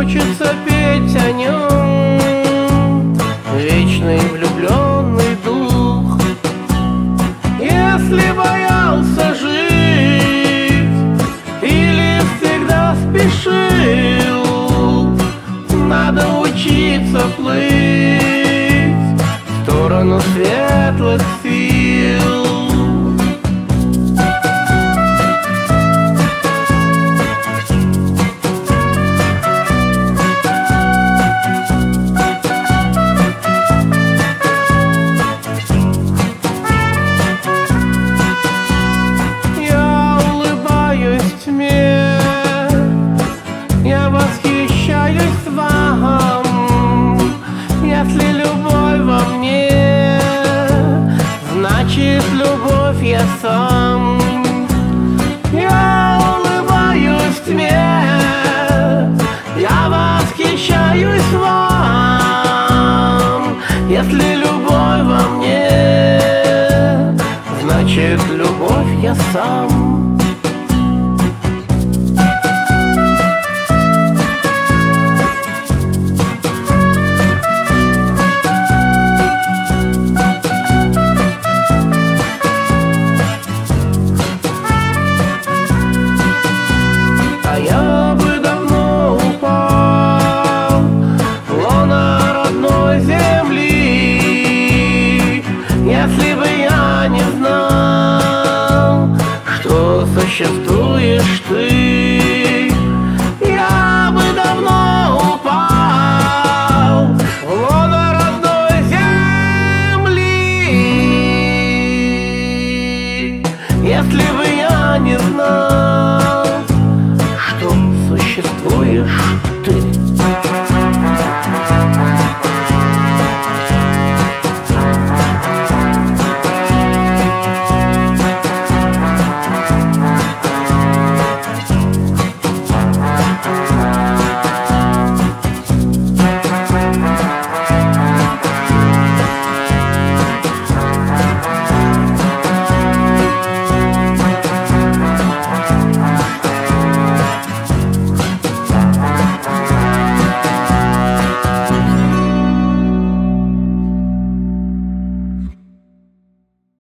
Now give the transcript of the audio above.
хочется петь о нем, вечный влюбленный дух. Если боялся жить или всегда спешил, надо учиться плыть в сторону светлых сил. Я восхищаюсь вам. Если любовь во мне, значит любовь я сам. Я улыбаюсь тьме, я восхищаюсь вам. Если любовь во мне, значит любовь я сам. Я бы давно упал в лоно родной земли, если бы я не знал, что существуешь ты. Я бы давно упал в лоно родной земли, если бы я не знал, существуешь